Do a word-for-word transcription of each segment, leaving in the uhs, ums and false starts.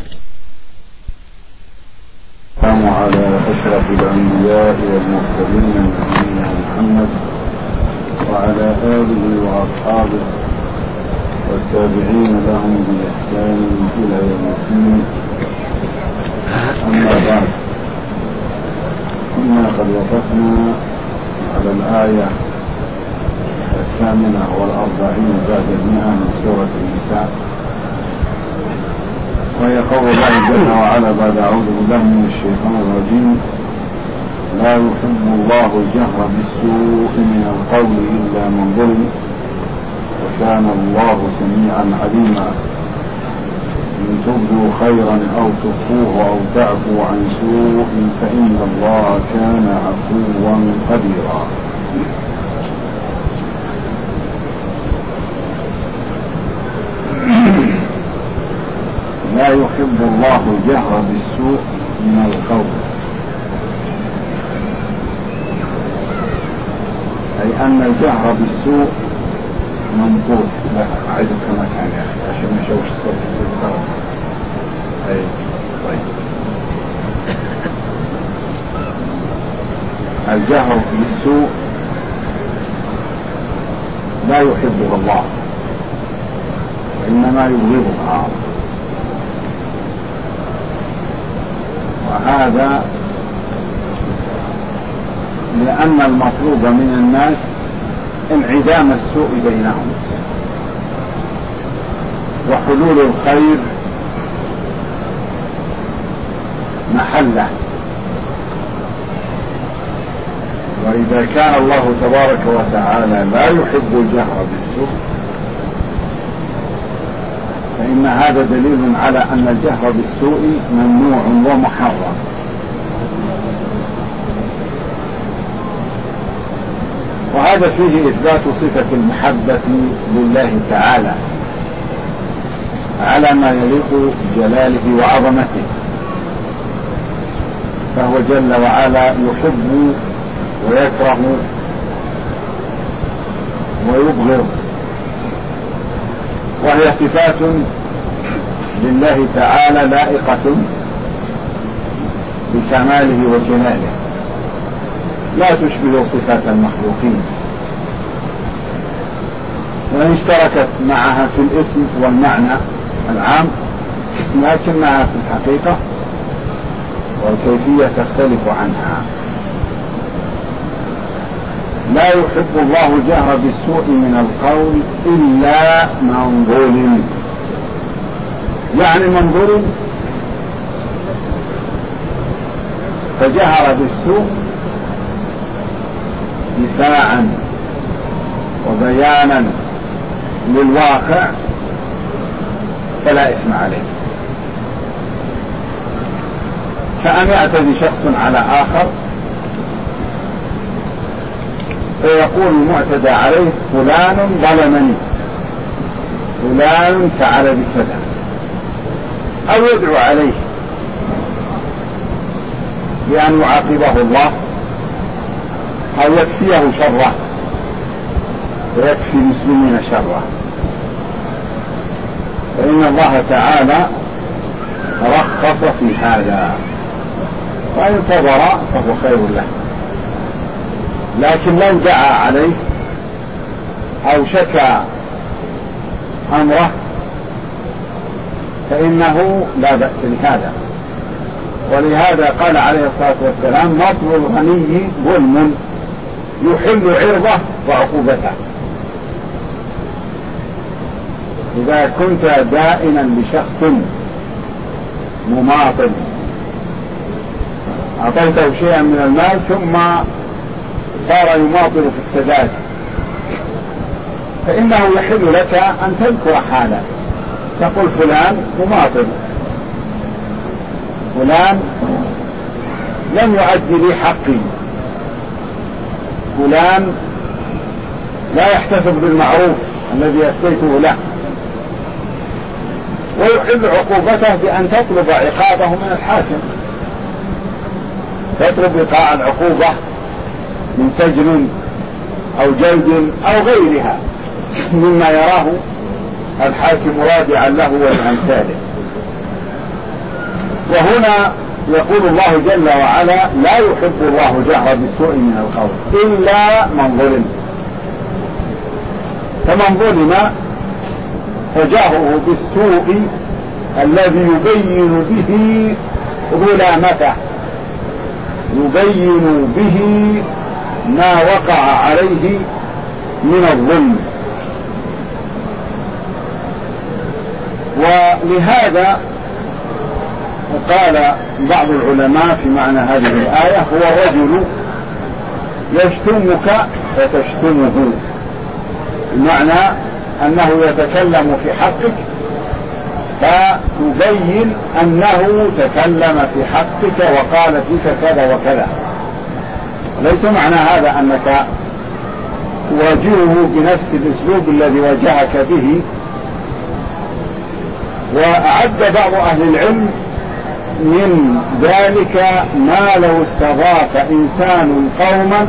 السلام على أشرف الأنبياء والمرسلين نبينا محمد وعلى آله وأصحابه والتابعين لهم بإحسان إلى يوم الدين. أما بعد، كنا قد وقفنا على الآية الثامنة والأربعين بعد المئة من سورة النساء، وهي قول الله جل وعلا بعد أعوذ بالله من الشيطان الرجيم: لا يحب الله الجهر بالسوء من القول إلا من ظلم وكان الله سميعا عليما. إن تبدوا خيرا أو تخفوه أو تعفوا عن سوء فإن الله كان عفوا قديرا. لا يحب الله الجهر بالسوء من القول، أي أن الجهر بالسوء منقول. لا أعيد كما كان يا أخي عشان ما يشوش الصوت. أي طيب. الجهر بالسوء لا يحبه الله وإنما يبغضها، وهذا لأن المطلوب من الناس انعدام السوء بينهم وحلول الخير محله. وإذا كان الله تبارك وتعالى لا يحب الجهر بالسوء فإن هذا دليل على أن الجهر بالسوء ممنوع ومحرم. وهذا فيه إثبات صفة المحبة لله تعالى على ما يليق بجلاله وعظمته، فهو جل وعلا يحب ويكره ويبغض، وهي صفات لله تعالى لائقة بكماله وجلاله، لا تشبه صفات المخلوقين، وإن اشتركت معها في الاسم والمعنى العام لكنها في الحقيقة والكيفية تختلف عنها. لا يحب الله الجهر بالسوء من القول إلا من ظلم، يعني من ظلم فجهر بالسوء دفاعا وبيانا للواقع فلا إثم عليه، كأن يعتدي شخص على آخر فيقول المعتدى عليه: فلان ظلمني، فلان فعل بكذا، أو يدعو عليه بأن يعاقبه الله أو يكفيه شره ويكفي المسلمين شره. فإن الله تعالى رخص في هذا، وإن صبر فهو خير له، لكن لو دعا عليه أو شكى أمره فإنه لا بأس بهذا. ولهذا قال عليه الصلاة والسلام: مطل الغني ظلم يحل عرضه وعقوبته. إذا كنت دائما لشخص مماطل أعطيته شيئا من المال ثم صار يماطل في السداد، فإنه يحل لك أن تذكر حاله، تقول: فلان مماطل، فلان لم يؤدي لي حقي، فلان لا يحتفظ بالمعروف الذي أسديته له، ويحل عقوبته بأن تطلب عقابه من الحاكم، تطلب إيقاع العقوبة من سجن أو جلد أو غيرها مما يراه الحاكم رادعا له ولأمثاله. وهنا يقول الله جل وعلا لا يحب الله جهر بالسوء من القول إلا من ظلم، فمن ظلم فجهره بالسوء الذي يبين به ظلامته، يبين به ما وقع عليه من الظلم. ولهذا قال بعض العلماء في معنى هذه الآية هو الرجل يشتمك فتشتمه، بمعنى أنه يتكلم في حقك فتبين أنه تكلم في حقك وقال فيك كذا وكذا. ليس معنى هذا أنك تواجهه بنفس الأسلوب الذي واجهك به. وأعد بعض أهل العلم من ذلك ما لو استضاف إنسان قوما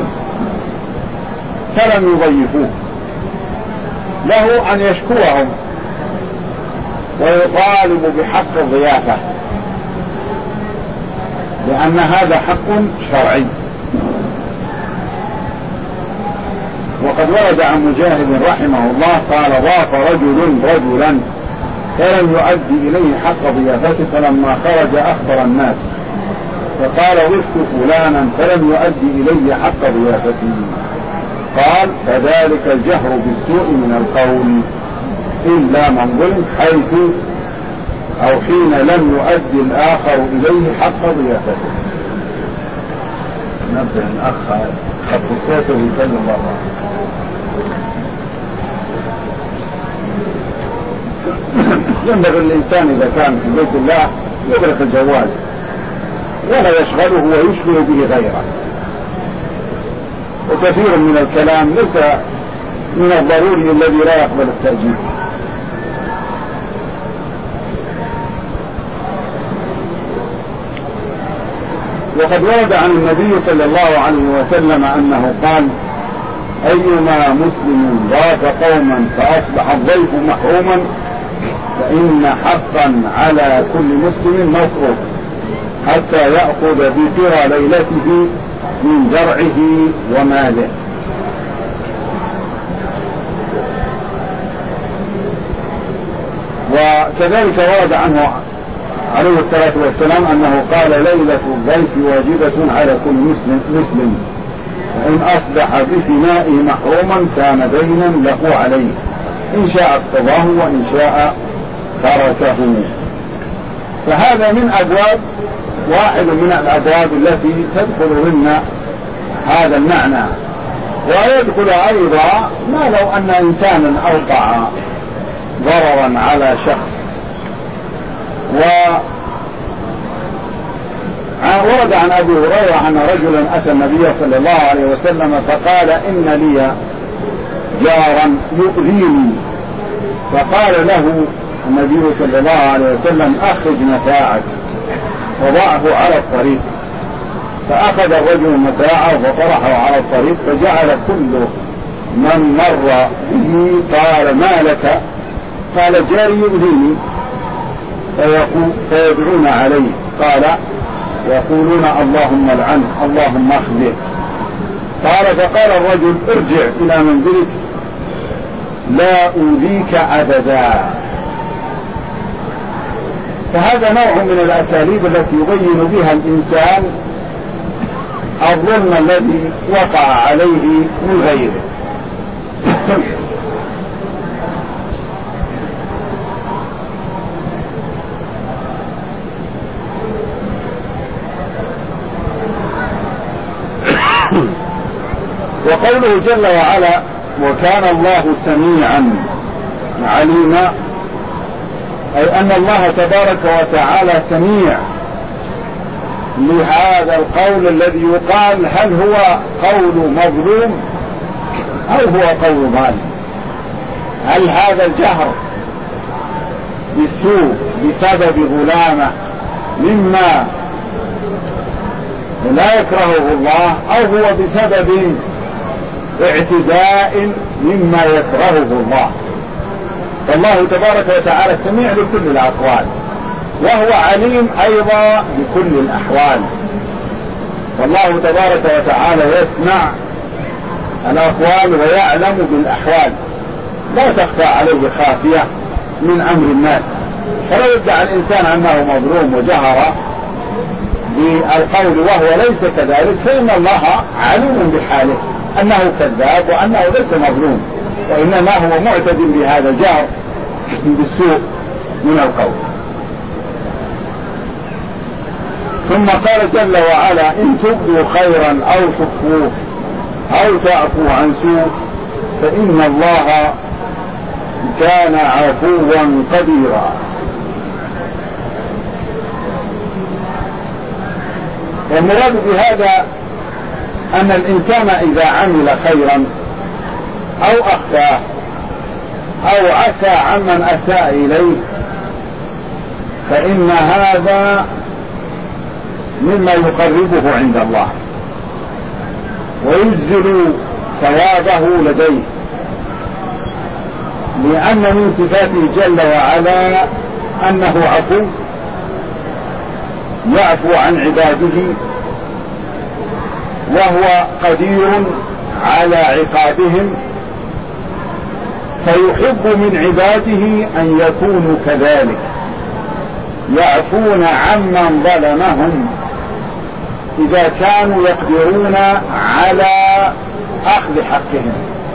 فلم يضيفوه، له أن يشكوهم ويطالب بحق الضيافة، لأن هذا حق شرعي. وقد ورد عن مجاهد رحمه الله قال ضاف رجل رجلا فلم يؤدي إليه حق ضيافته، فلما خرج أخبر الناس فقال ضفت فلانا فلم يؤدي إليه حق ضيافته، قال فذلك الجهر بالسوء من القول إلا من ظلم، حيث أو حين لم يؤدي الآخر إليه حق ضيافته. نبدأ الأخ خطوته يكلم الله. ينبغي الإنسان إذا كان في بيت الله يغلق الجوال ولا يشغله ويشغل به غيره. وكثير من الكلام ليس من الضروري الذي لا يقبل التأجيل. وقد ورد عن النبي صلى الله عليه وسلم أنه قال أيما مسلم ضاف قوما فأصبح الضيف محروما فإن حقا على كل مسلم مصروف حتى يأخذ بثرى ليلته من زرعه وماله. وكذلك ورد عنه عليه الصلاة والسلام أنه قال ليلة الضيف واجبة على كل مسلم, مسلم وإن أصبح بفنائه محروما كان دينا له عليه، إن شاء اقتضاه وإن شاء تركه. فهذا من أبواب واحد من الأبواب التي تدخل منا هذا المعنى. ويدخل أيضا ما لو أن إنسانا أوقع ضررا على شخص وورد عن أبي هريرة أن رجلا أتى النبي صلى الله عليه وسلم فقال إن لي جارا يؤذيني، فقال له النبي صلى الله عليه وسلم أخرج متاعك وضعه على الطريق. فأخذ الرجل متاعه وطرحه على الطريق، فجعل كل من مر به قال ما لك؟ قال جاري يؤذيني، فيدعون عليه، قال يقولون اللهم العنه اللهم اخزه. قال فقال الرجل ارجع إلى منزلك لا أوذيك أبدا. فهذا نوع من الأساليب التي يبين بها الإنسان الظلم الذي وقع عليه من غيره. وقوله جل وعلا وكان الله سميعا عليما، أي أن الله تبارك وتعالى سميع لهذا القول الذي يقال هل هو قول مظلوم أو هو قول ظالم. هل هذا الجهر بالسوء بسبب ظلامة مما لا يكرهه الله أو هو بسبب اعتداء مما يكرهه الله؟ فالله تبارك وتعالى سميع لكل الأقوال، وهو عليم أيضا بكل الأحوال. والله تبارك وتعالى يسمع الأقوال ويعلم بالأحوال، لا تخفى عليه خافية من أمر الناس. فلو ادعى الإنسان أنه مظلوم وجهر بالقول وهو ليس كذلك فإن الله عليم بحاله أنه كذاب وأنه ليس مظلوم، وإنما هو معتد بهذا الجهر بالسوء من القول. ثم قال جل وعلا: إن تبدوا خيرا أو تخفوه أو تعفوا عن سوء فإن الله كان عفوا قديرا. والمراد بهذا أن الإنسان إذا عمل خيرا أو أخفاه أو عفى عمن أساء إليه فإن هذا مما يقربه عند الله ويجزل ثوابه لديه، لأن من صفاته جل وعلا أنه عفو يعفو عن عباده، وهو قدير على عقابهم، فيحب من عباده أن يكونوا كذلك، يعفون عمن ظلمهم إذا كانوا يقدرون على أخذ حقهم،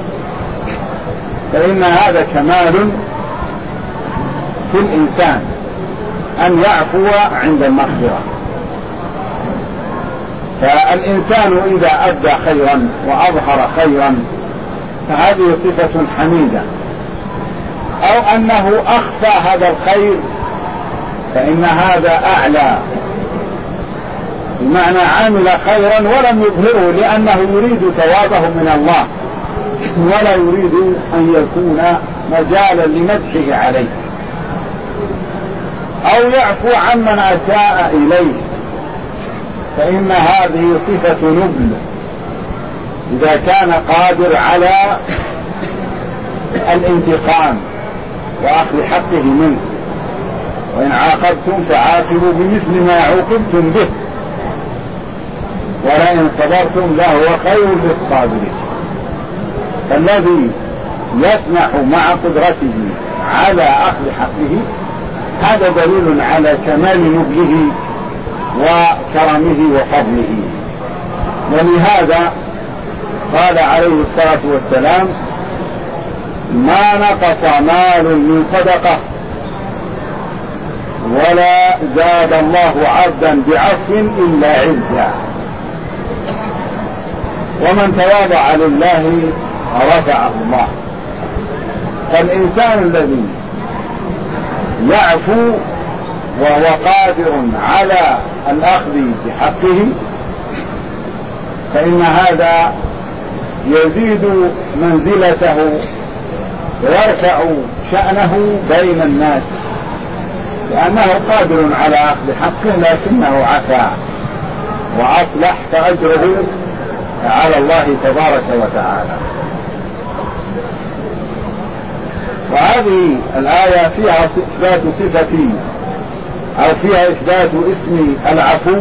فإن هذا كمال في الإنسان أن يعفو عند المغفرة. فالإنسان إذا أدى خيرا وأظهر خيرا فهذه صفة حميدة، أو أنه أخفى هذا الخير فإن هذا أعلى، بمعنى عمل خيرا ولم يظهره لأنه يريد ثوابه من الله ولا يريد أن يكون مجالا لمدحه عليه، أو يعفو عمن أساء إليه فإن هذه صفة نبل إذا كان قادر على الانتقام وأخذ حقه منه. وإن عاقبتم فعاقبوا بمثل ما عوقبتم به ولئن صبرتم لهو خير للصابرين. فالذي يسمح مع قدرته على أخذ حقه هذا دليل على كمال نبله وكرمه وفضله. ولهذا قال عليه الصلاة والسلام: ما نقص مال من صدقة ولا زاد الله عبدا بعفو إلا عزا، ومن تواضع لله رفعه الله. فالإنسان الذي يعفو وهو قادر على الأخذ بحقه فإن هذا يزيد منزلته ويرفع شأنه بين الناس، لأنه قادر على أخذ حقه لكنه عفا وأصلح، فأجره على الله تبارك وتعالى. وهذه الآية فيها إثبات صفة أو فيها إثبات اسم العفو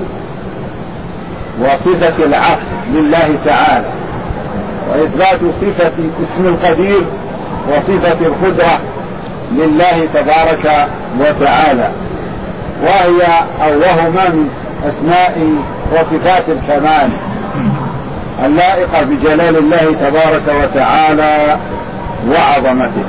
وصفة العفو لله تعالى، وإثبات صفة اسم القدير وصفة القدرة لله تبارك وتعالى، وهي أو وهما من أسماء وصفات الكمال اللائقة بجلال الله تبارك وتعالى وعظمته.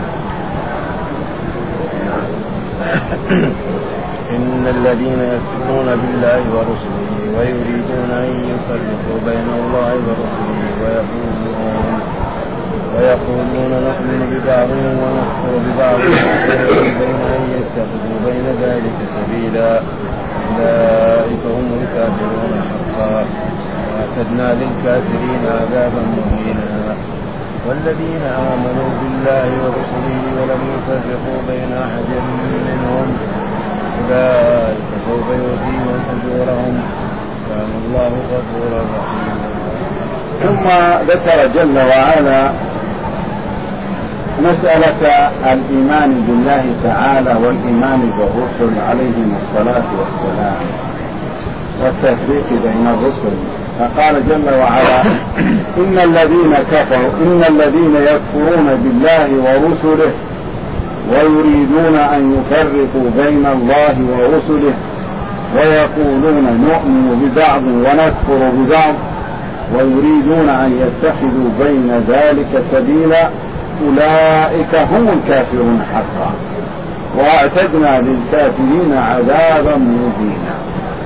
إن الذين يكفرون بالله ورسله ويريدون أن يفرقوا بين الله ورسله ويقولون ويقولون نؤمن ببعض ونكفر ببعض بين أن يتخذوا بين ذلك سبيلا أولئك هم الكافرون حقا وأعتدنا للكافرين عذابا مهينا. والذين آمنوا بالله ورسله ولم يفرقوا بين أحد منهم أولئك سوف يؤتيهم أجورهم كان الله غفورا رحيما. ثم ذكر جل وعلا مسألة الإيمان بالله تعالى والإيمان بالرسل عليهم الصلاة والسلام والتفريق بين الرسل. فقال جل وعلا: إن الذين كفروا إن الذين يكفرون بالله ورسله ويريدون أن يفرقوا بين الله ورسله ويقولون نؤمن ببعض ونكفر ببعض ويريدون أن يتخذوا بين ذلك سبيلا أولئك هم الكافرون حقا وأعتدنا للكافرين عذابا مهينا.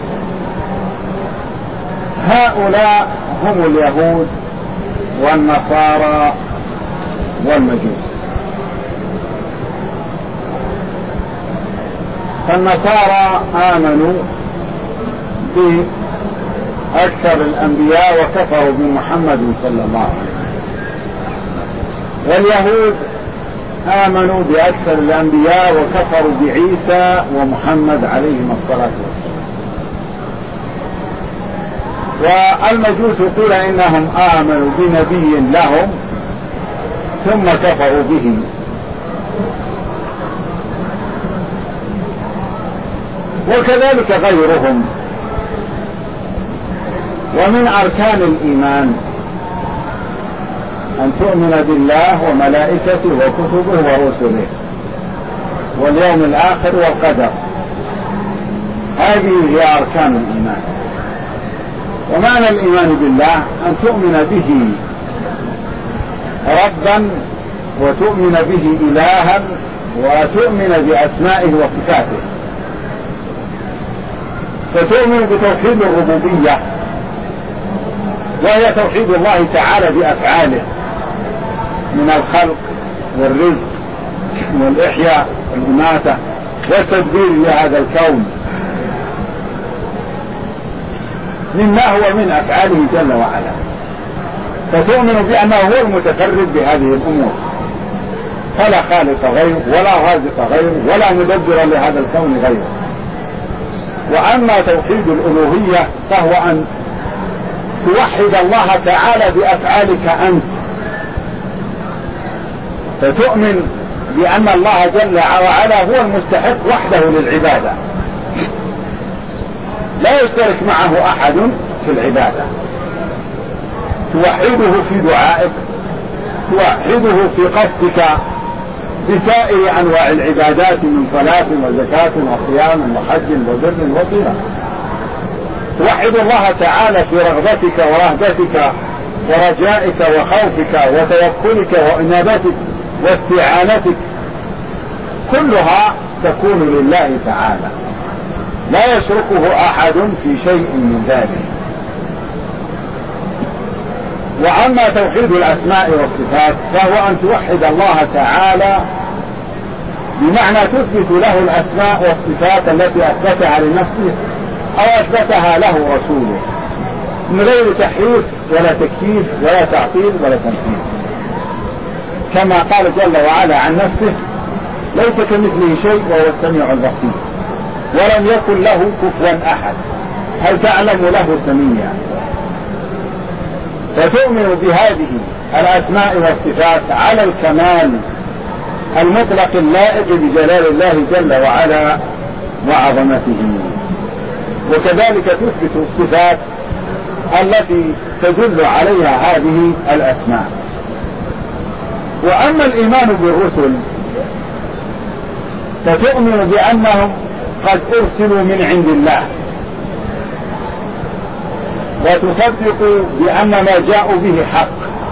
هؤلاء هم اليهود والنصارى والمجوس. فالنصارى آمنوا بأكثر الأنبياء وكفروا بمحمد صلى الله عليه وسلم، واليهود آمنوا بأكثر الأنبياء وكفروا بعيسى ومحمد عليهم الصلاة والسلام. والمجوس قيل إنهم آمنوا بنبي لهم ثم كفروا به. وكذلك غيرهم. ومن أركان الإيمان أن تؤمن بالله وملائكته وكتبه ورسله واليوم الآخر والقدر. هذه هي أركان الإيمان. ومعنى الإيمان بالله أن تؤمن به ربا وتؤمن به إلها وتؤمن بأسمائه وصفاته. فتؤمن بتوحيد الربوبية وهي توحيد الله تعالى بأفعاله من الخلق والرزق والإحياء والإماتة والتدبير لهذا الكون مما هو من أفعاله جل وعلا. فتؤمن بأنه هو المتفرد بهذه الأمور، فلا خالق غيره ولا رازق غيره ولا مدبر لهذا الكون غيره. وأما توحيد الألوهية فهو أن توحد الله تعالى بأفعالك أنت، فتؤمن بأن الله جل وعلا هو المستحق وحده للعبادة، لا يشترك معه أحد في العبادة. توحده في دعائك، توحده في قصدك بسائر أنواع العبادات من صلاة وزكاة وصيام وحج وبر وصلة. توحد الله تعالى في رغبتك ورهبتك ورجائك وخوفك وتوكلك وإنابتك واستعانتك، كلها تكون لله تعالى لا يشركه أحد في شيء من ذلك. وأما توحيد الأسماء والصفات فهو أن توحد الله تعالى بمعنى تثبت له الأسماء والصفات التي أثبتها لنفسه أو أثبتها له رسوله من غير تحريف ولا تكييف ولا تعطيل ولا تمثيل، كما قال جل وعلا عن نفسه: ليس كمثله شيء وهو السميع البصير ولم يكن له كفوا أحد هل تعلم له سميا. فتؤمن بهذه الأسماء والصفات على الكمال المطلق اللائق بجلال الله جل وعلا وعظمته. وكذلك تثبت الصفات التي تدل عليها هذه الأسماء. وأما الإيمان بالرسل فتؤمن بأنهم قد أرسلوا من عند الله، وتصدق بأن ما جاءوا به حق،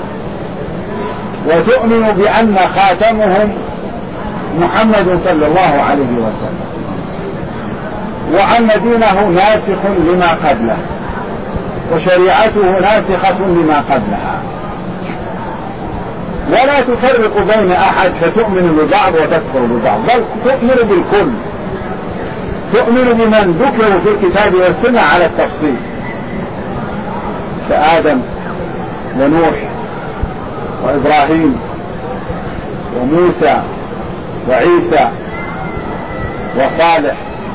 وتؤمن بأن خاتمهم محمد صلى الله عليه وسلم، وأن دينه ناسخ لما قبله وشريعته ناسخة لما قبلها. ولا تفرق بين أحد فتؤمن ببعض وتكفر ببعض، بل تؤمن بالكل، تؤمن بمن ذكروا في الكتاب والسنة على التفصيل كآدم ونوح وإبراهيم وموسى وعيسى وصالح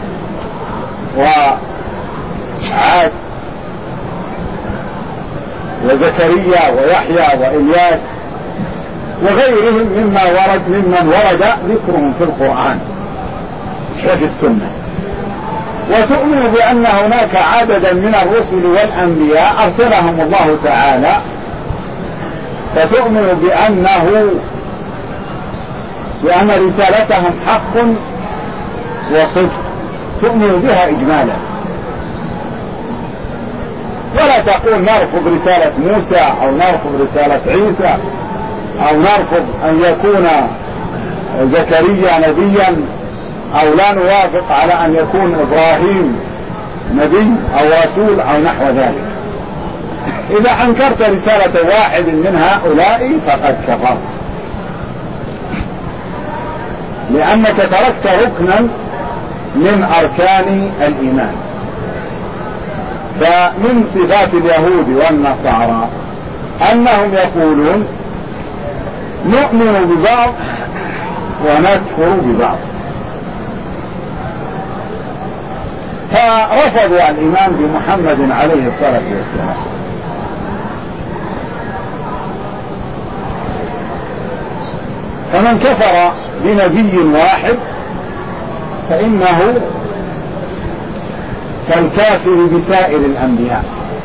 وعاد وزكريا ويحيى وإلياس وغيرهم مما ورد ممن ورد ذكرهم في القرآن وفي السنة. وتؤمن بأن هناك عددا من الرسل والأنبياء أرسلهم الله تعالى، فتؤمن بأنه بأن رسالتهم حق وصدق، تؤمن بها إجمالا، ولا تقول نرفض رسالة موسى أو نرفض رسالة عيسى أو نرفض أن يكون زكريا نبيا أو لا نوافق على أن يكون إبراهيم نبي أو رسول أو نحو ذلك. إذا أنكرت رسالة واحد من هؤلاء فقد كفرت، لأنك تركت ركنا من أركان الإيمان. فمن صفات اليهود والنصارى أنهم يقولون نؤمن ببعض ونكفر ببعض، فرفضوا الإيمان بمحمد عليه الصلاة والسلام. فمن كفر بنبي واحد فإنه كالكافر بسائر الأنبياء.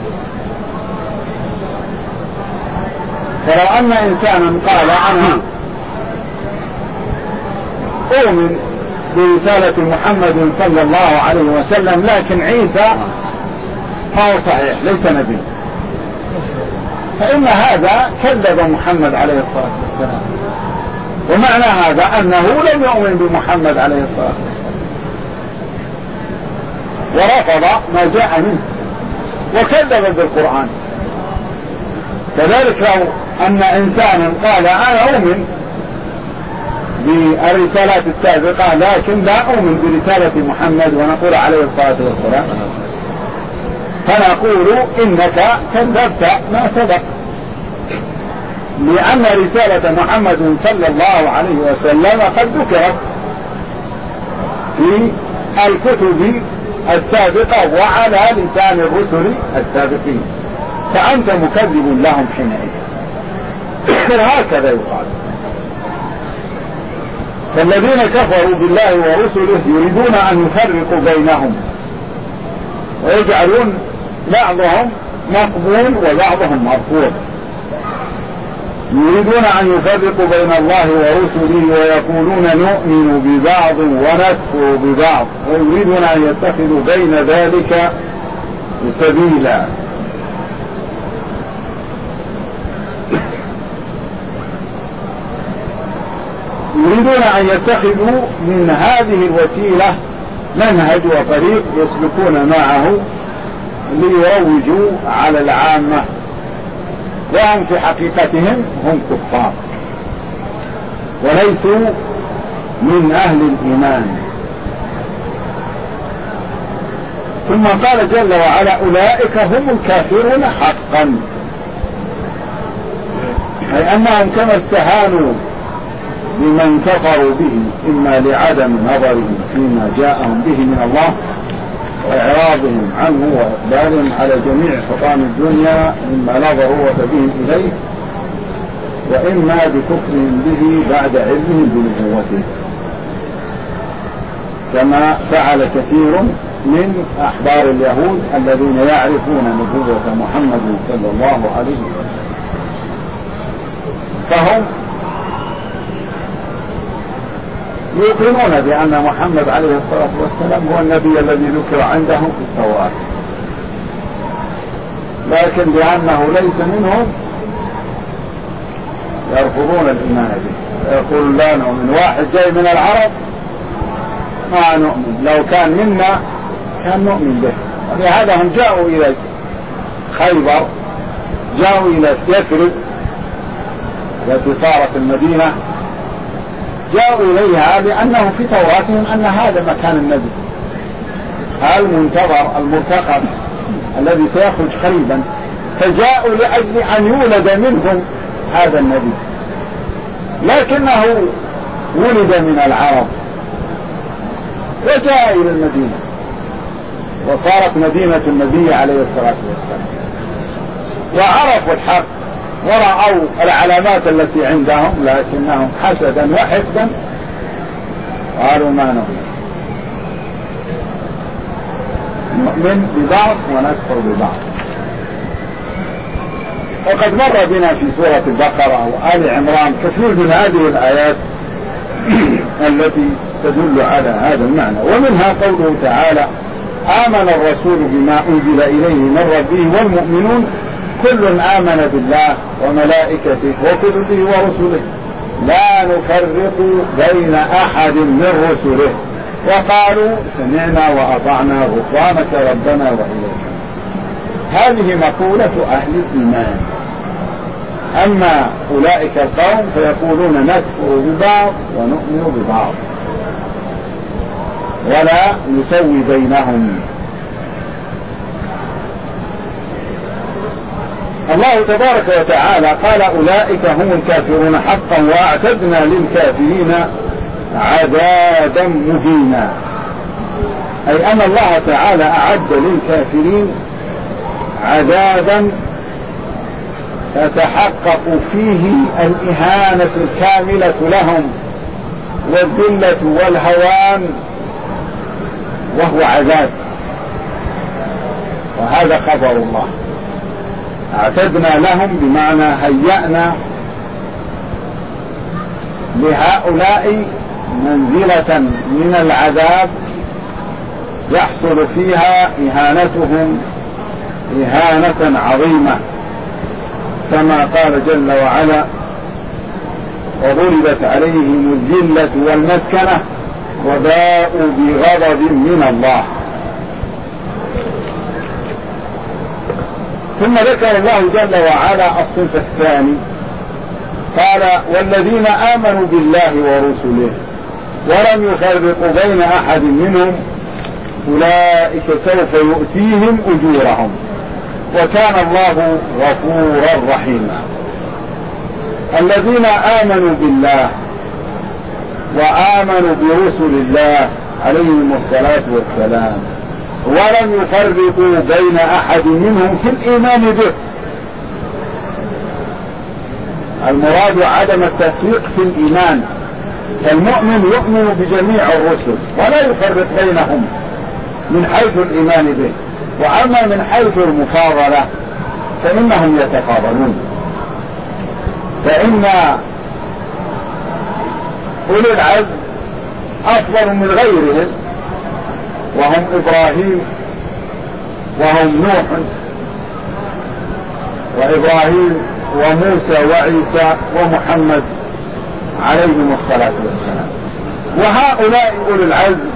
فلو أن إنسانا قال أنا أؤمن برسالة محمد صلى الله عليه وسلم لكن عيسى فهو صحيح ليس نبي، فإن هذا كذب محمد عليه الصلاة والسلام، ومعنى هذا أنه لم يؤمن بمحمد عليه الصلاة والسلام ورفض ما جاء منه وكذب بالقرآن. كذلك لو أن إنسانا قال أنا أؤمن بالرسالات السابقة لكن لا أؤمن برسالة محمد ونقول عليه الصلاة والسلام، فنقول إنك كذبت ما سبق، لأن رسالة محمد صلى الله عليه وسلم قد ذكرت في الكتب السابقة وعلى لسان الرسل السابقين، فأنت مكذب لهم حينئذ. هكذا يقال. فالذين كفروا بالله ورسله يريدون أن يفرقوا بينهم ويجعلون بعضهم مقبول وبعضهم مرفوض، يريدون أن يفرقوا بين الله ورسله ويقولون نؤمن ببعض ونكفر ببعض، ويريدون أن يتخذوا بين ذلك سبيلا. يريدون أن يتخذوا من هذه الوسيلة منهج وطريق يسلكون معه ليروجوا على العامة، وهم في حقيقتهم هم كفار وليسوا من أهل الإيمان. ثم قال جل وعلا أولئك هم الكافرون حقا، أي أنهم كما استهانوا بمن كفروا به إما لعدم نظرهم فيما جاءهم به من الله وإعراضهم عنه وإقبالهم على جميع حطام الدنيا مما نظروا وتبين إليه، وإما بكفرهم به بعد علمهم بنبوته، كما فعل كثير من أحبار اليهود الذين يعرفون نبوة محمد صلى الله عليه وسلم، فهم يوقنون بأن محمد عليه الصلاة والسلام هو النبي الذي ذكر عندهم في التوراة، لكن لأنه ليس منهم يرفضون الإيمان به، يقول لا نؤمن. واحد جاي من العرب ما نؤمن، لو كان منا كان نؤمن به. ولهذا هم جاءوا إلى خيبر، جاءوا إلى يثرب التي صارت المدينة، جاءوا إليها لأنه في توراتهم أن هذا مكان النبي المنتظر المرتقب الذي سيخرج قريبا، فجاءوا لأجل أن يولد منهم هذا النبي، لكنه ولد من العرب وجاء إلى المدينة وصارت مدينة النبي عليه الصلاة والسلام، وعرفوا الحق ورأوا العلامات التي عندهم لكنهم حسدا وحقدا قالوا ما نؤمن، نؤمن ببعض ونكفر ببعض. وقد مر بنا في سورة البقرة وآل عمران كثير من هذه الآيات التي تدل على هذا المعنى، ومنها قوله تعالى: آمن الرسول بما أنزل إليه من ربه والمؤمنون كل آمن بالله وملائكته وكتبه ورسله لا نفرق بين أحد من رسله وقالوا سمعنا وأطعنا غفرانك ربنا وإليك. هذه مقولة أهل الإيمان. أما أولئك القوم فيقولون نكفر ببعض ونؤمن ببعض ولا نسوي بينهم. الله تبارك وتعالى قال: أولئك هم الكافرون حقا وأعتدنا للكافرين عذابا مهينا، أي أن الله تعالى أعد للكافرين عذابا تتحقق فيه الإهانة الكاملة لهم والذلة والهوان، وهو عذاب. وهذا خبر الله. اعتدنا لهم بمعنى هيأنا لهؤلاء منزلة من العذاب يحصل فيها إهانتهم إهانة عظيمة، كما قال جل وعلا: وضربت عليهم الذلة والمسكنة وباءوا بغضب من الله. ثم ذكر الله جل وعلا الصنف الثاني، قال: والذين آمنوا بالله ورسله ولم يفرقوا بين أحد منهم أولئك سوف يؤتيهم أجورهم وكان الله غفورا رحيما. الذين آمنوا بالله وآمنوا برسل الله عليهم الصلاة والسلام ولم يفرقوا بين أحد منهم في الإيمان به. المراد عدم التفريق في الإيمان، فالمؤمن يؤمن بجميع الرسل ولا يفرق بينهم من حيث الإيمان به، وأما من حيث المفاضلة فإنهم يتفاضلون. فإن أولي العزم أفضل من غيرهم، وهم إبراهيم وهم نوح وإبراهيم وموسى وعيسى ومحمد عليهم الصلاة والسلام. وهؤلاء أولي العزم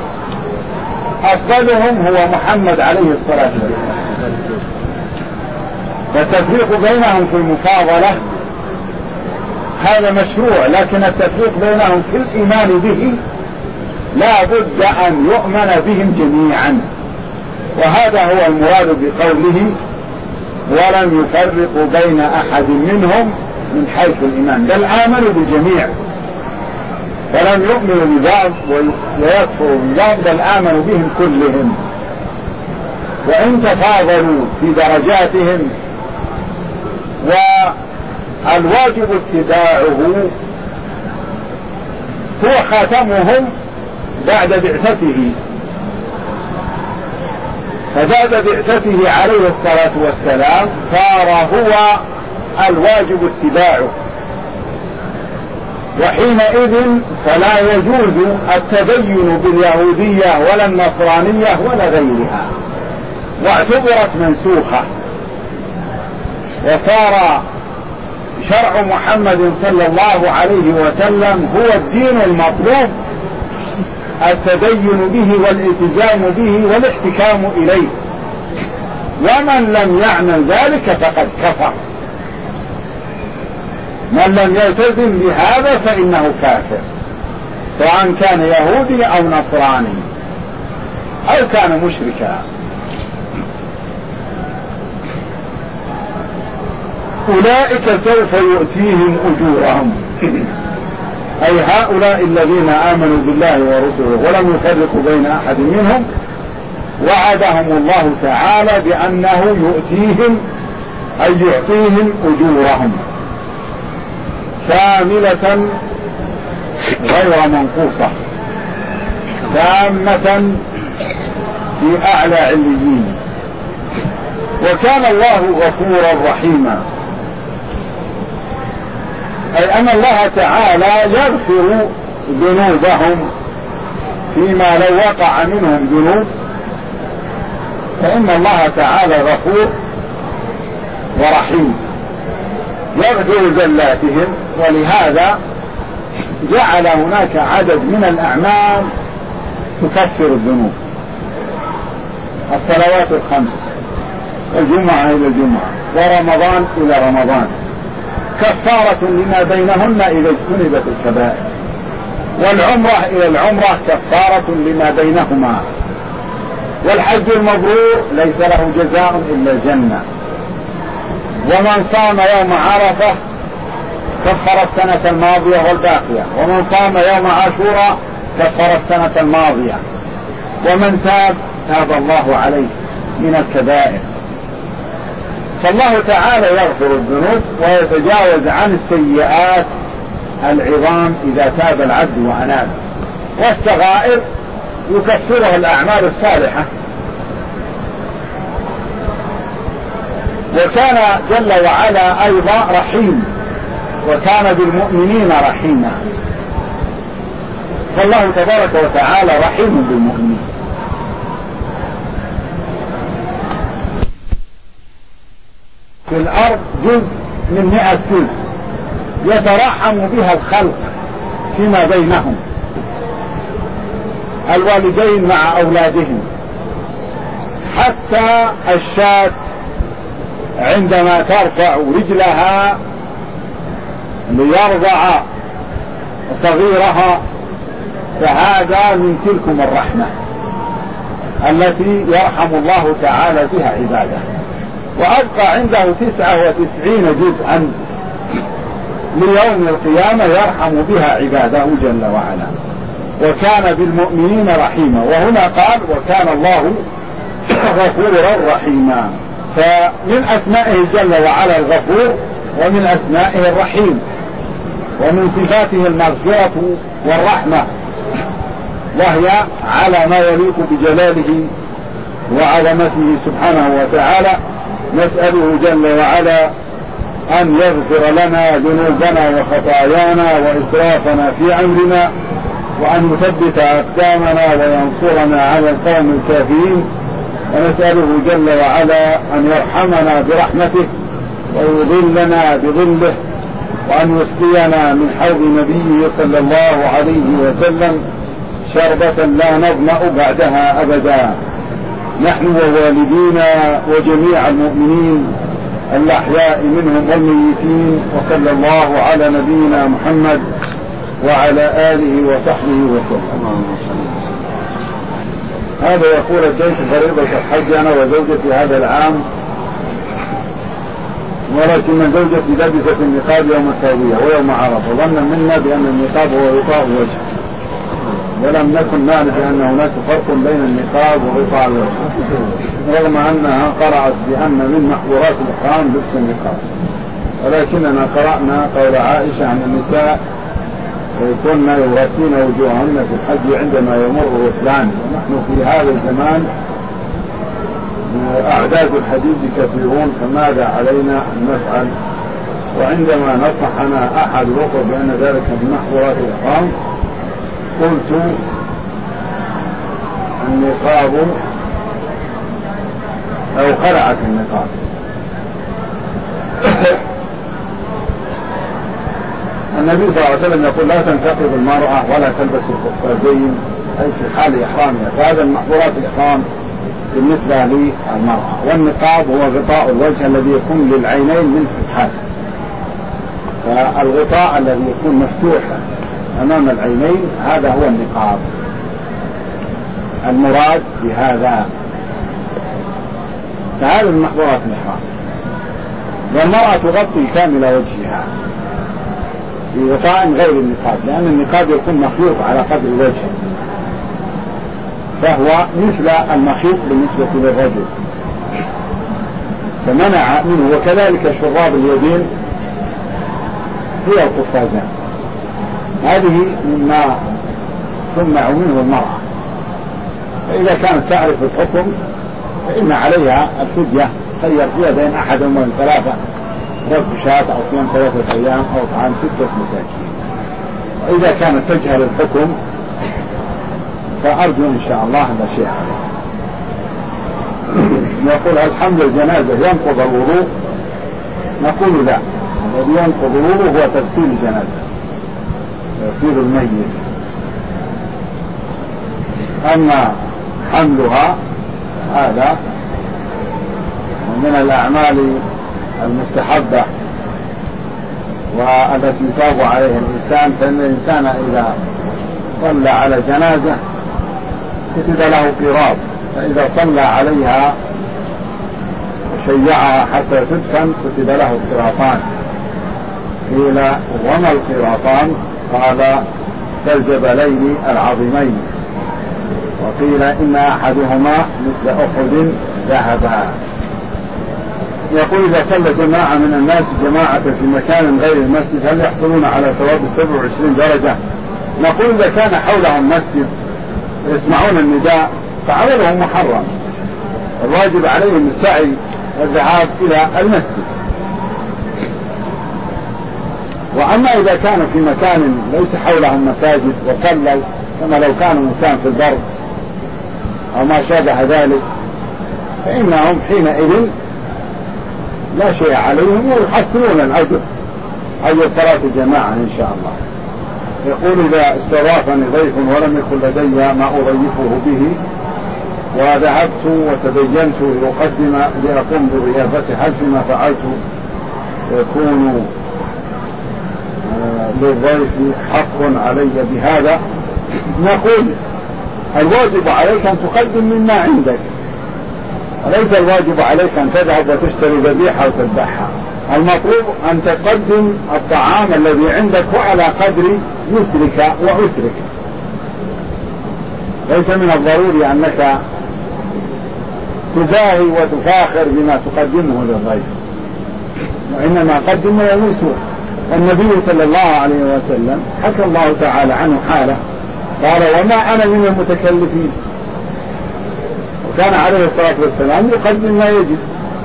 أفضلهم هو محمد عليه الصلاة والسلام. والتفريق بينهم في المفاضلة هذا مشروع، لكن التفريق بينهم في الإيمان به لا بد أن يؤمن بهم جميعا، وهذا هو المراد بقوله ولم يفرقوا بين أحد منهم من حيث الإيمان، بل آمنوا بالجميع ولم يؤمنوا ببعض ويكفروا ببعض، بل آمنوا بهم كلهم. وإن تفاضلوا في درجاتهم والواجب اتباعه هو خاتمهم بعد بعثته، فبعد بعثته عليه الصلاة والسلام صار هو الواجب اتباعه، وحينئذ فلا يجوز التدين باليهودية ولا النصرانية ولا غيرها، واعتبرت منسوخة، وصار شرع محمد صلى الله عليه وسلم هو الدين المطلوب التدين به والالتزام به والاحتكام إليه، ومن لم يعمل ذلك فقد كفر. من لم يلتزم بهذا فإنه كافر، سواء كان يهودي أو نصراني أو كان مشركا. أولئك سوف يؤتيهم أجورهم، أي هؤلاء الذين آمنوا بالله ورسله ولم يفرقوا بين أحد منهم وعدهم الله تعالى بأنه يؤتيهم أي يعطيهم أجورهم كاملة غير منقوصة تامة في أعلى عليين. وكان الله غفورا رحيما، أي أن الله تعالى يغفر ذنوبهم فيما لو وقع منهم ذنوب، فإن الله تعالى غفور ورحيم يغفر زلاتهم. ولهذا جعل هناك عدد من الأعمال تكفر الذنوب: الصلوات الخمس، الجمعة إلى الجمعة، ورمضان إلى رمضان، كفارة لما بينهن إذا اجتنبت الكبائر، والعمرة إلى العمرة كفارة لما بينهما، والحج المبرور ليس له جزاء إلا الجنة، ومن صام يوم عرفة كفر السنة الماضية والباقية، ومن صام يوم عاشوراء كفر السنة الماضية، ومن تاب تاب الله عليه من الكبائر. فالله تعالى يغفر الذنوب ويتجاوز عن السيئات العظام إذا تاب العبد وأناب، والصغائر يكفرها الأعمال الصالحة. وكان جل وعلا أيضا رحيم، وكان بالمؤمنين رحيما، فالله تبارك وتعالى رحيم بالمؤمنين. في الأرض جزء من مئة جزء يترحم بها الخلق فيما بينهم، الوالدين مع أولادهم، حتى الشاة عندما ترفع رجلها ليرضع صغيرها، فهذا من تلكم الرحمة التي يرحم الله تعالى بها عباده. وأبقى عنده تسعة وتسعين جزءا ليوم القيامة يرحم بها عباده جل وعلا، وكان بالمؤمنين رحيما. وهنا قال وكان الله غفورا رحيما، فمن أسمائه جل وعلا الغفور، ومن أسمائه الرحيم، ومن صفاته المغفرة والرحمة، وهي على ما يليق بجلاله وعظمته سبحانه وتعالى. نسأله جل وعلا أن يغفر لنا ذنوبنا وخطايانا وإسرافنا في أمرنا، وأن يثبت أقدامنا وينصرنا على القوم الكافرين. ونسأله جل وعلا أن يرحمنا برحمته ويظلنا بظله، وأن يسقينا من حوض نبيه صلى الله عليه وسلم شربة لا نظمأ بعدها أبدا، نحن ووالدينا وجميع المؤمنين الأحياء منهم والميتين. وصلى الله على نبينا محمد وعلى آله وصحبه وسلم. هذا يقول أديت فريضة الحج أنا وزوجتي هذا العام، ولكن زوجتي لبست النقاب يوم التروية ويوم عرفة، ظنا منا بأن النقاب هو غطاء الوجه، ولم نكن نعرف أن هناك فرق بين النقاب وغطاء الوجه، رغم أنها قرأت بأن من محظورات الإحرام لبس النقاب. ولكننا قرأنا قول عائشة عن النساء كن يغطين وجوههن في الحج عندما يمر رسلان، ونحن في هذا الزمان أعداد الحديث كثيرون، فماذا علينا أن نفعل؟ وعندما نصحنا أحد الأخوة بأن ذلك من محظورات الإحرام قلت النقاب أو قلعت النقاب. النبي صلى الله عليه وسلم يقول لا تنتقب المرأة ولا تلبس القفازين أي في حال إحرامها، فهذا من محظورات الإحرام بالنسبة للمرأة. والنقاب هو غطاء الوجه الذي يكون للعينين من فتحات، فالغطاء الذي يكون مفتوحا أمام العينين هذا هو النقاب المراد بهذا، فهذا من محظورات الإحرام. والمرأة تغطي كامل وجهها بغطاء غير النقاب، لأن النقاب يكون مخيوط على قدر الوجه، فهو مثل المخيط بالنسبة للرجل. فمنع منه. وكذلك شراب اليدين هي القفازان، هذه مما تمنع منه المرأة. فإذا كانت تعرف الحكم فإن عليها الفدية، خير فيها بين أحد من ثلاثة، رب شاة أو صيام ثلاثة أيام أو طعام ستة مساكين. وإذا كانت تجهل الحكم فأرجو إن شاء الله لا شيء عليه. يقول هل حمل الجنازة ينقض الوضوء؟ نقول لا، الذي ينقض الوضوء هو تغسيل الجنازة، تغسيل الميت. أما حملها هذا من الأعمال المستحبة والتي يثاب عليها الإنسان، فإن الإنسان إذا صلى على جنازة كتب له قراط، فإذا صلى عليها وشيعها حتى تدفن كتب له قراطان. قيل وما القراطان؟ قال كالجبلين العظيمين، وقيل إن أحدهما مثل أحد ذهبا. يقول إذا صلى جماعة من الناس جماعة في مكان غير المسجد هل يحصلون على ثواب السبع وعشرين درجة؟ نقول إذا كان حولهم مسجد يسمعون النداء فعملهم محرم، الواجب عليهم السعي والذهاب إلى المسجد. وأما إذا كانوا في مكان ليس حولهم مساجد وصلوا، كما لو كانوا إنسان في البر أو ما شابه ذلك، فإنهم حينئذ لا شيء عليهم ويحصلون الأجر أجر صلاة الجماعة إن شاء الله. يقول إذا استضافني ضيف ولم يكن لدي ما أضيفه به وذهبت وتدينت لأقدم لأقوم بضيافته، هل فيما فعلت يكون للضيف حق علي بهذا؟ نقول الواجب عليك أن تقدم مما عندك، وليس الواجب عليك أن تذهب وتشتري ذبيحة وتذبحها. المطلوب أن تقدم الطعام الذي عندك وعلى قدر يسرك وعسرك. ليس من الضروري أنك تباهي وتفاخر بما تقدمه للضيف، وإنما قدم ما يسوء. النبي صلى الله عليه وسلم حكى الله تعالى عنه حاله، قال وما أنا من المتكلفين، وكان عليه الصلاة والسلام يقدم ما يجب.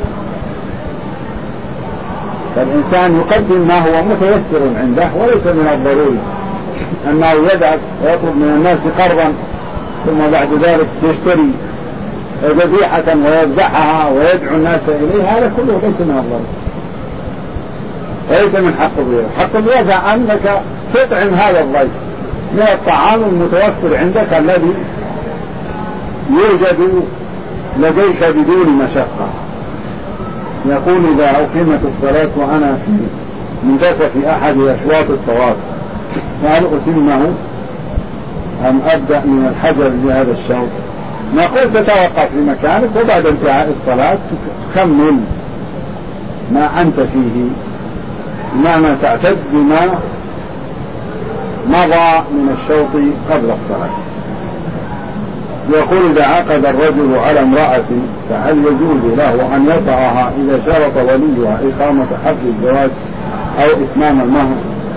فالإنسان يقدم ما هو متيسر عنده، وليس من الضروري أنه يذهب ويطلب من الناس قرضا ثم بعد ذلك يشتري ذبيحة ويذبحها ويدعو الناس إليها. هذا كله ليس من الضروري، ليس من حق الضيافة. حق الضيافة أنك تطعم هذا الضيف من الطعام المتوفر عندك الذي يوجد لديك بدون مشقة. يقول إذا أقيمت الصلاة وأنا في منتصف أحد أشواط الطواف فهل أتمه أم أبدأ من الحجر لهذا الشوط؟ نقول تتوقف في مكانك وبعد انتهاء الصلاة تكمل ما أنت فيه، بمعنى تعتد بما مضى من الشوط قبل الصلاة. يقول إذا عقد الرجل على امرأة فهل يجوز له أن يطأها إذا شرط وليها إقامة حفل الزواج أو إتمام المهر؟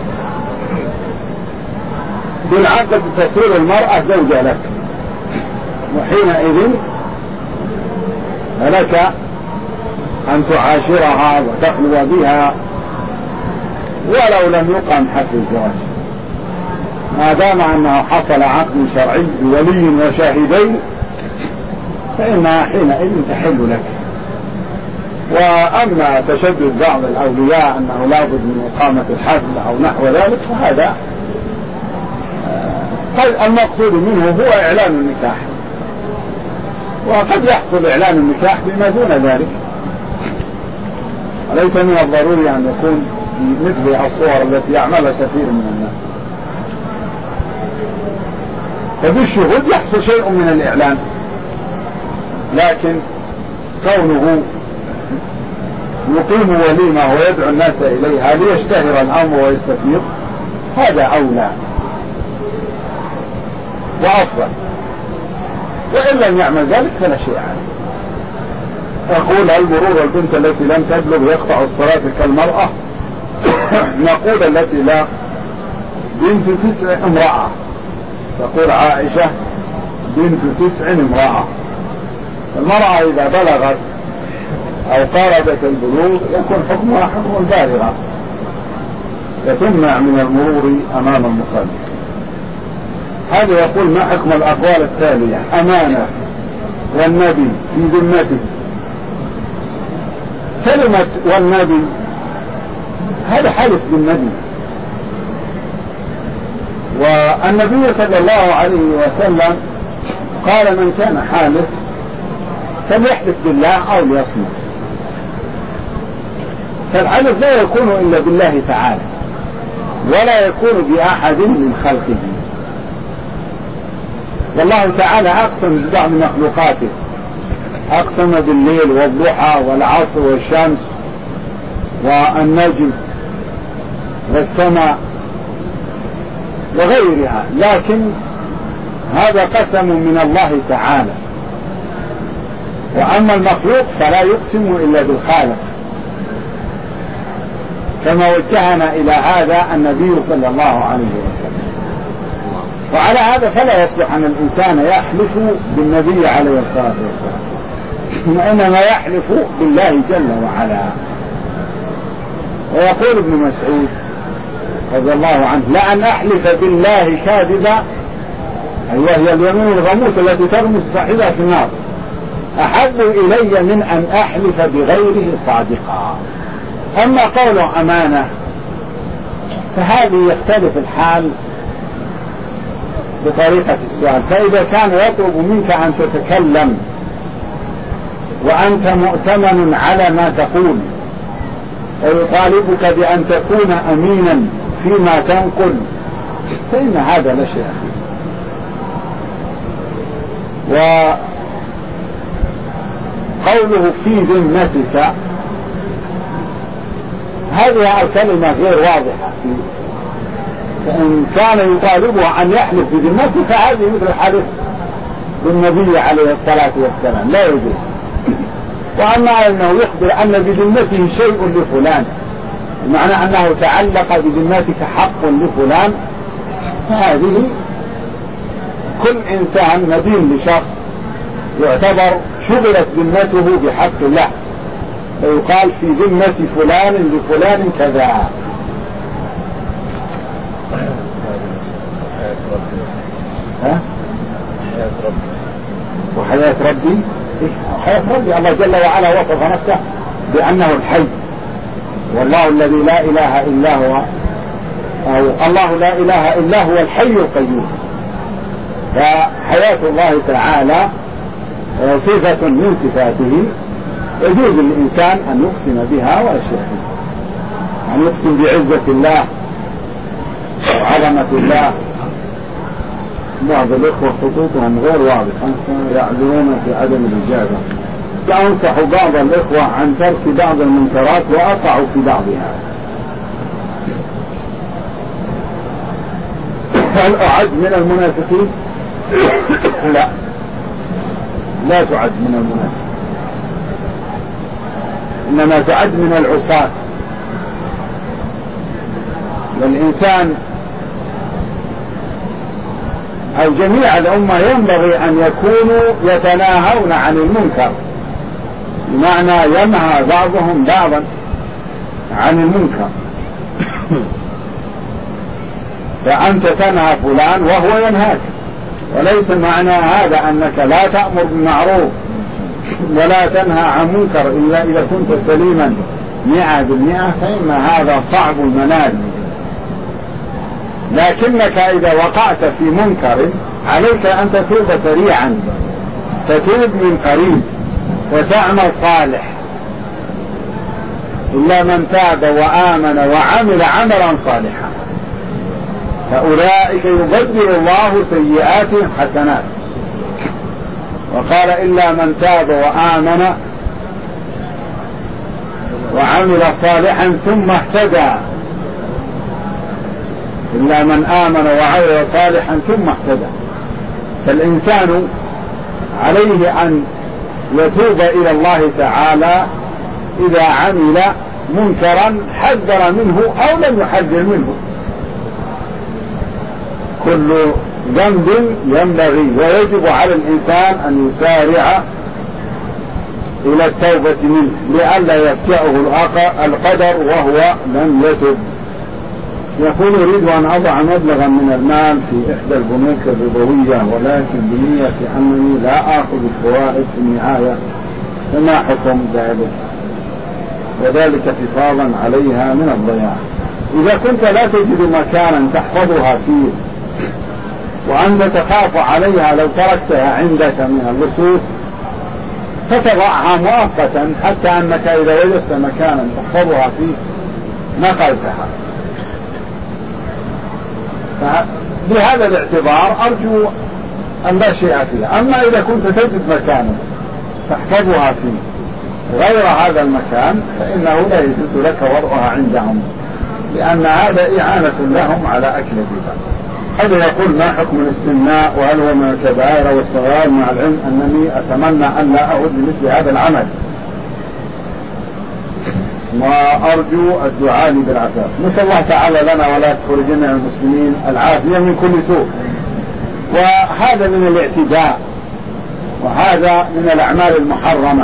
بالعقد تصير المرأة زوجة لك، وحينئذ فلك أن تعاشرها وتخلو بها ولو لم يقم حفل الزواج، ما دام أنه حصل عقد شرعي بولي وشاهدين فإنها حينئذ تحل لك. وأما تشدد بعض الأولياء أنه لا بد من إقامة الحفل أو نحو ذلك فهذا المقصود منه هو إعلان النكاح، وقد يحصل إعلان النكاح بما دون ذلك، وليس من الضروري أن يكون مثل الصور التي يعملها كثير من الناس. فبالشهود يحصل شيء من الإعلان، لكن كونه يقيم وليمة ويدعو الناس إليها ليشتهر الأمر ويستفيض هذا أولى وأفضل، وإن لم يعمل ذلك فلا شيء عليه. يقول هل مرور البنت التي لم تبلغ يقطع الصلاة كالمرأة؟ نقول التي لا بنت تسع امرأة، تقول عائشة بنت تسع امرأة. المرأة إذا بلغت أو قاربت البلوغ يكون حكمها حكم البالغة، فتمنع من المرور أمام المصلي. هذا يقول ما حكم الأقوال التالية: أمانة والنبي في ذمته. كلمة والنبي هذا حلف بالنبي، والنبي صلى الله عليه وسلم قال من كان حالف فليحلف بالله أو ليصمت. فالحلف لا يكون إلا بالله تعالى ولا يكون بأحد من خلقه. والله تعالى أقسم ببعض مخلوقاته، أقسم بالليل والضحى والعصر والشمس والنجم والسماء وغيرها، لكن هذا قسم من الله تعالى. وأما المخلوق فلا يقسم إلا بالخالق، كما وجهنا إلى هذا النبي صلى الله عليه وسلم. وعلى هذا فلا يصلح أن الإنسان يحلف بالنبي عليه الصلاة والسلام، وإنما يحلف بالله جل وعلا. ويقول ابن مسعود رضي الله عنه: لأن أحلف بالله كاذبا، أي وهي اليمين الغموس التي تغمس صاحبها في النار، أحب إلي من أن أحلف بغيره صادقا. أما قول أمانة فهذه يختلف الحال بطريقة السؤال. فإذا كان يطلب منك أن تتكلم وأنت مؤتمن على ما تقول ويطالبك بأن تكون أمينا فيما تنقل، فإن هذا لا شيء فيه. وقوله في ذمتك هذه الكلمة غير واضحة، فإن كان يطالبها أن يحلف بذمته فهذه مثل حلف بالنبي عليه الصلاة والسلام، لا يجوز. وأما أنه يخبر أن بذمته شيء لفلان، بمعنى أنه تعلق بذمتك حق لفلان، فهذه كل إنسان مدين لشخص يعتبر شغلت ذمته بحق الله، فيقال في ذمة فلان لفلان كذا. ها؟ وحياة ربي، حياة ربي الله جل وعلا وصف نفسه بأنه الحي، والله الذي لا إله إلا هو، أو الله لا إله إلا هو الحي القيوم. فحياة الله تعالى صفة من صفاته، يجوز للإنسان أن يقسم بها ولا شيء، أن يقسم بعزة الله وعظمة الله. بعض الإخوة خطوطهم غير واضحة يعذرون في عدم الإجابة. فأنصح بعض الإخوة عن ترك بعض المنكرات وأقعوا في بعضها. هل أعد من المنافقين؟ لا، لا تعد من المنافقين، إنما تعد من العصاة. والإنسان أو جميع الأمة ينبغي أن يكونوا يتناهون عن المنكر، بمعنى ينهى بعضهم بعضا عن المنكر. فأنت تنهى فلان وهو ينهاك، وليس معنى هذا أنك لا تأمر بالمعروف ولا تنهى عن منكر إلا إذا كنت سليما مئة بالمئة، فإن هذا صعب المنال. لكنك إذا وقعت في منكر عليك أن تتوب سريعا، تتوب من قريب وتعمل صالح. إلا من تاب وآمن وعمل عملا صالحا فأولئك يبدل الله سيئاتهم حسنات. وقال إلا من تاب وآمن وعمل صالحا ثم اهتدى، إلا من آمن وعمل صالحا ثم اهتدى. فالإنسان عليه أن يتوب إلى الله تعالى إذا عمل منكرا حذر منه أو لم يحذر منه. كل ذنب ينبغي ويجب على الإنسان أن يسارع إلى التوبة منه لئلا يفجأه القدر وهو لم يتب. يقول أريد أن أضع مبلغا من المال في إحدى البنوك الربوية ولكن بنية أنني لا آخذ الفوائد في النهاية، فما حكم ذلك؟ وذلك حفاظا عليها من الضياع. إذا كنت لا تجد مكانا تحفظها فيه وأنت تخاف عليها لو تركتها عندك من اللصوص فتضعها مؤقتا حتى أنك إذا وجدت مكانا تحفظها فيه نقلتها. بهذا الاعتبار أرجو أن لا شيء فيها. أما إذا كنت تجد مكانا تحفظها فيه غير هذا المكان فإنه لا يجوز لك وضعها عندهم، لأن هذا إعانة لهم على أكل الربا. هذا يقول ما حكم الاستمناء وهل هو من الكبائر والصغائر، مع العلم أنني أتمنى أن لا أعود لمثل هذا العمل وأرجو الدعاء لي بالعافية. نسأل الله تعالى لنا ولا تخرج جميع المسلمين العافية من كل سوء. وهذا من الاعتداء وهذا من الأعمال المحرمة،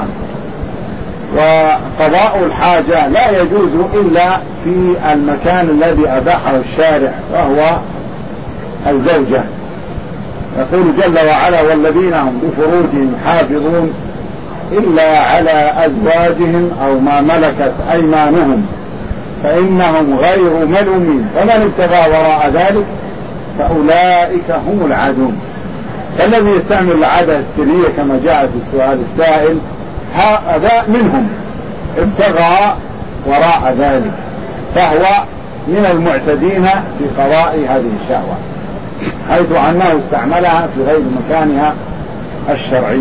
وقضاء الحاجة لا يجوز إلا في المكان الذي أباحه الشارع وهو الزوجة. يقول جل وعلا والذين هم بفروجهم حافظون إلا على أزواجهم أو ما ملكت أيمانهم فإنهم غير ملومين فمن ابتغى وراء ذلك فأولئك هم العادون. فالذي يستعمل العادة السرية كما جاء في السؤال السائل هذا منهم ابتغى وراء ذلك، فهو من المعتدين في قضاء هذه الشهوة حيث أنه استعملها في غير مكانها الشرعي.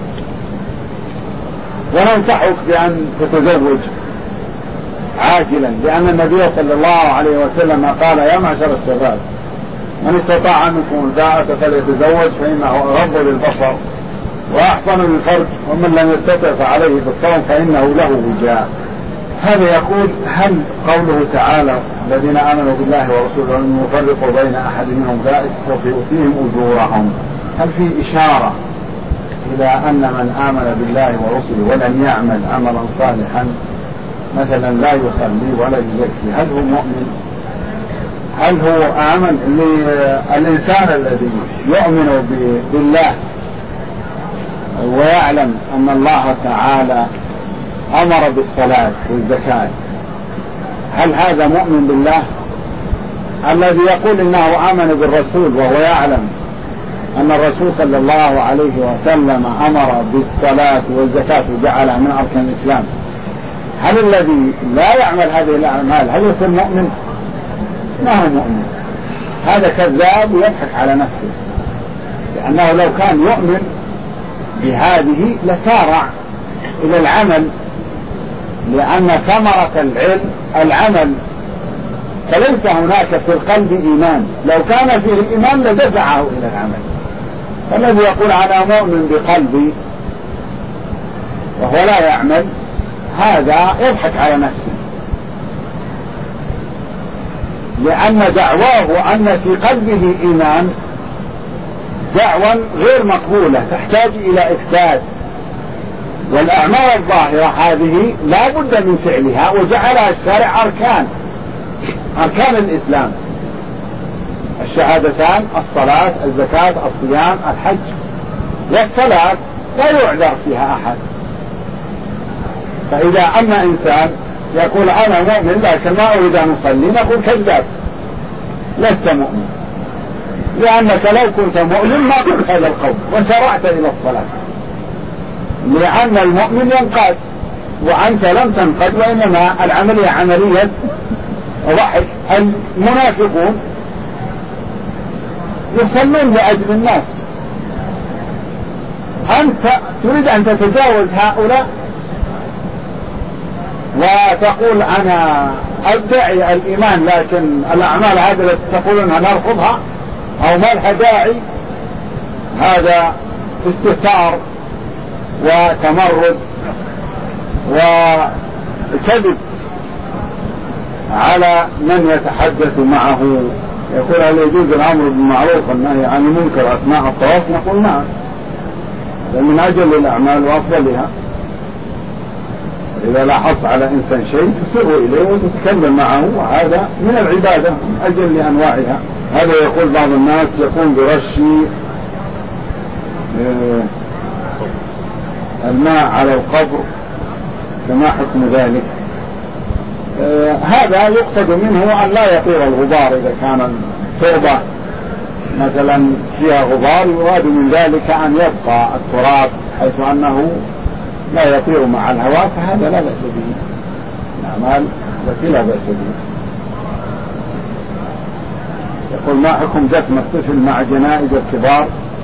وننصحك بأن تتزوج عاجلا، لأن النبي صلى الله عليه وسلم قال يا معشر الشباب من استطاع منكم الباءة فليتزوج فإنه أغض للبصر وأحسن للفرج ومن لم يستطع فعليه بالصوم فإنه له وجاء. هذا يقول هل قوله تعالى الذين آمنوا بالله ورسوله لم يفرقوا بين أحد منهم ذلك سوف يؤتيهم أجورهم، هل في إشارة إلى أن من آمن بالله ورسله ولم يعمل عملا صالحا مثلا لا يصلي ولا يزكي هل هو مؤمن؟ هل هو آمن؟ الإنسان الذي يؤمن بالله ويعلم أن الله تعالى أمر بالصلاة والزكاة هل هذا مؤمن بالله؟ الذي يقول إنه آمن بالرسول وهو يعلم أن الرسول صلى الله عليه وسلم أمر بالصلاة والزكاة وجعلها من أركان الإسلام، هل الذي لا يعمل هذه الأعمال هل يصير مؤمن؟ ما هو مؤمن، هذا كذاب ويضحك على نفسه، لأنه لو كان يؤمن بهذه لسارع إلى العمل، لأن ثمرة العلم العمل، فليس هناك في القلب إيمان، لو كان فيه إيمان لدفعه إلى العمل. فالذي يقول أنا مؤمن بقلبي وهو لا يعمل هذا يضحك على نفسه، لأن دعواه أن في قلبه إيمان دعوة غير مقبولة تحتاج إلى إثبات، والأعمال الظاهرة هذه لا بد من فعلها وجعلها الشارع أركان أركان الإسلام، الشهادتان الصلاة الزكاة الصيام الحج. والصلاة لا يعذر فيها أحد، فإذا أما إنسان يقول أنا مؤمن لكن ما أريد أن أصلي نقول كذاب لست مؤمن، لأنك لو كنت مؤمن ما قلت هذا القول وشرعت إلى الصلاة، لأن المؤمن ينقاد وأنت لم تنقد، وإنما العملية عملية ضحك. المنافقون يصلون لأجل الناس، أنت تريد أن تتجاوز هؤلاء وتقول أنا أدعي الإيمان لكن الأعمال هذه التي تقولونها نرفضها أو ما لها داعي، هذا استهتار وتمرد وكذب على من يتحدث معه. يقول هل يجوز الأمر بالمعروف والنهي عن المنكر أثناء الطواف؟ نقول نعم، من أجل الأعمال وأفضلها. إذا لاحظت على إنسان شيء تسر إليه وتتكلم معه، وهذا من العبادة من أجل لأنواعها. هذا يقول بعض الناس يقوم برش الماء على القبر، فما حكم ذلك؟ هذا يقصد منه أن لا يطير الغبار. إذا كان التربة مثلا فيها غبار يراد من ذلك أن يبقى التراب حيث أنه لا يطير مع الهواء، فهذا لا بأس به، الأعمال التي لا بأس به. يقول ما حكم دفن الطفل مع جنائز الكبار؟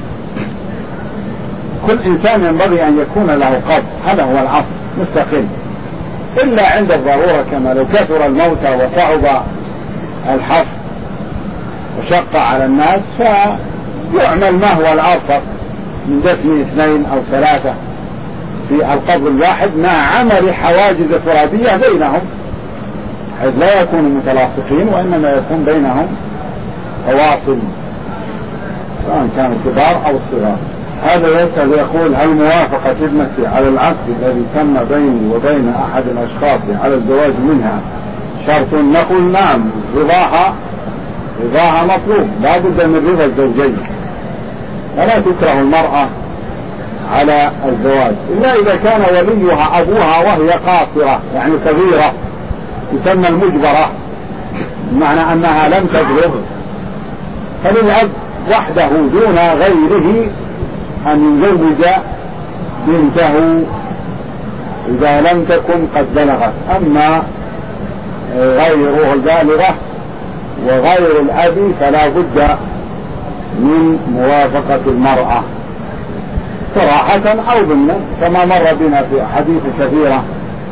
كل إنسان ينبغي أن يكون له قبر، هذا هو الأصل مستقل، إلا عند الضرورة كما لو كثر الموتى وصعب الحفر وشق على الناس فيعمل ما هو الأرفق من دفن اثنين أو ثلاثة في القبر الواحد مع عمل حواجز ترابية بينهم حيث لا يكونوا متلاصقين، وإنما يكون بينهم فواصل سواء كانوا كبار أو الصغار. هذا يسأل يقول هل موافقة ابنتي على العقد الذي تم بيني وبين أحد الأشخاص على الزواج منها شرط؟ نقول نعم، رضاها رضاها مطلوب، لا بد من رضا الزوجين، ولا تكره المرأة على الزواج إلا إذا كان وليها أبوها وهي قاصرة يعني صغيرة تسمى المجبرة، بمعنى أنها لم تبلغ، فللأب وحده دون غيره أن يزوج بنته إذا لم تكن قد بلغت. أما غيره البالغة وغير الأب فلا بد من موافقة المرأة صراحة أو ضمنا، كما مر بنا في حديث كثيرة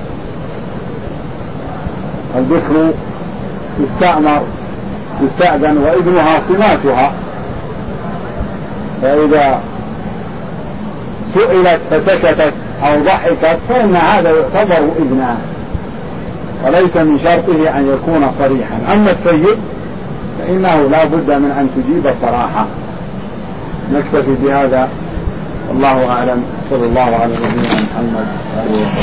الذكر تستأمر تستأذن وابنها صماتها، فإذا سئلت فسكتت أو ضحكت فإن هذا يعتبر ابنها وليس من شرطه أن يكون صريحا. أما السيد فإنه لا بد من أن تجيب صراحة. نكتفي بهذا، والله أعلم، صلى الله على نبينا محمد.